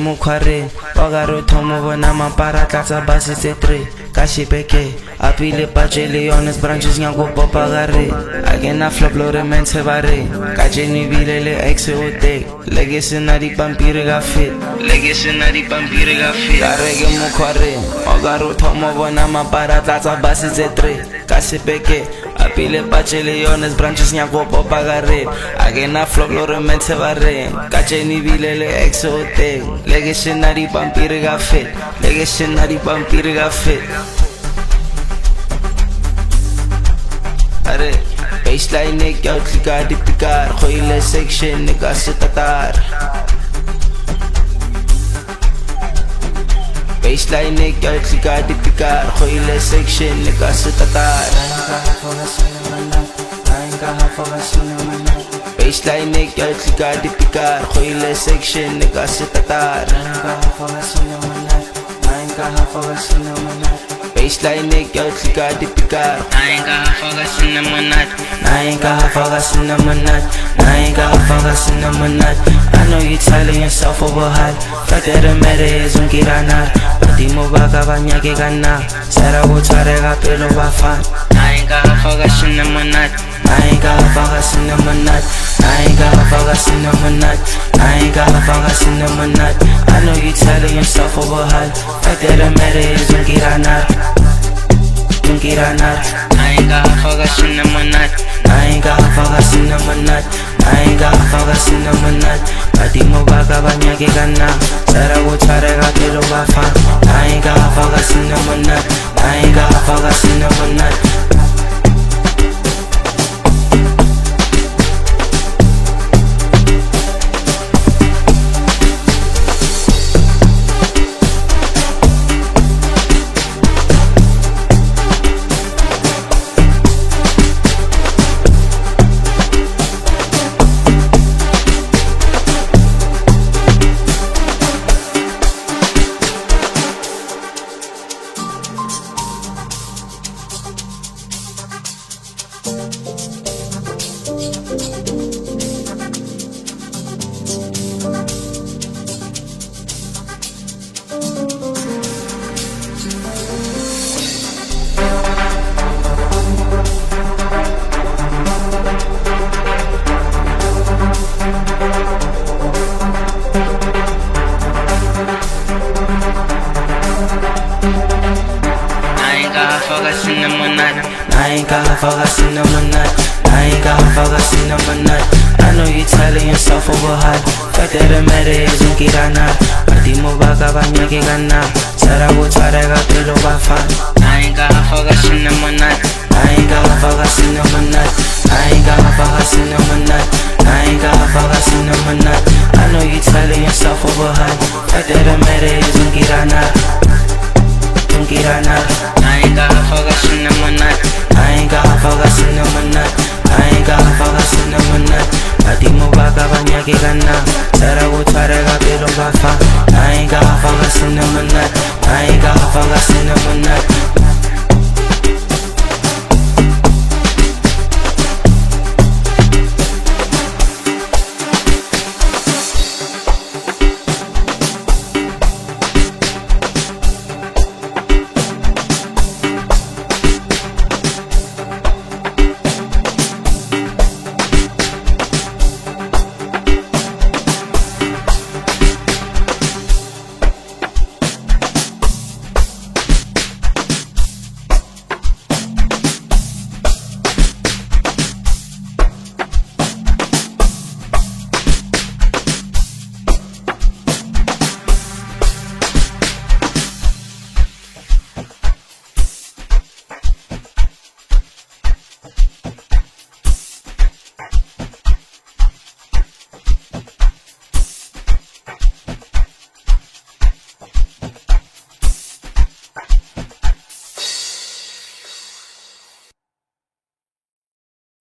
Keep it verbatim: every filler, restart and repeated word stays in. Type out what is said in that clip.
mukhwareng o ka re thomo bona mapara tlatsa basitse three ka shipeke a pile patše le yone branches nyako popa gare a kena flop lore mentse ba re ka jeni bile le ex o te le ke sena dipampiri ka fit le ke sena dipampiri ka fit ka re ke mukhwareng o ka re thomo bona mapara tlatsa basitse three ka shipeke a pile patše le yone branches nyako popa gare a kena flop lore mentse ba re ka jeni bile le ex o te le ke sena dipampiri ka fit le ke sena dipampiri ka fit. Are baseline nek jou klika die pikar goeie section nek as se tatar baseline nek jou klika die pikar goeie section nek as se tatar baseline nek jou klika die pikar goeie section nek as se tatar baseline nek jou klika die pikar I ain't got focus in the monat I ain't got focus in the monat I ain't got focus in the monat I know you telling yourself over hard Fact that the matter is unkiranat Pati mo baka banyake kana Sara utare ka pelo bafan I ain't got focus in the monat I ain't got focus in the monat I ain't got focus in the monat I ain't got focus in the monat I know you telling yourself over hard Fact that the matter is unkiranat Unkiranat I ain't got focus in the monat I ain't got focus in the monat I ain't got focus in the monat Pati mo baka banyake kana Sara utare ka pelo bafan I ain't got focus in the monat I ain't got focus in the monat Focus in the monat I ain't got focus in the monat I ain't got focus in the monat I know you telling yourself over hard Fact that the matter is unkiranat Pati mo baka banyake kana Sara utare ka pelo bafan I ain't got focus in the monat I ain't got focus in the monat I ain't got focus in the monat I ain't got focus in the monat I know you telling yourself over hard Fact that the matter is unkiranat Unkiranat I ain't got focus in the monat I ain't got focus in the monat I ain't got focus in the monat Pati mo baka banyake kana Sara utare ka pelo bafan I ain't got focus in the monat I ain't got focus in the monat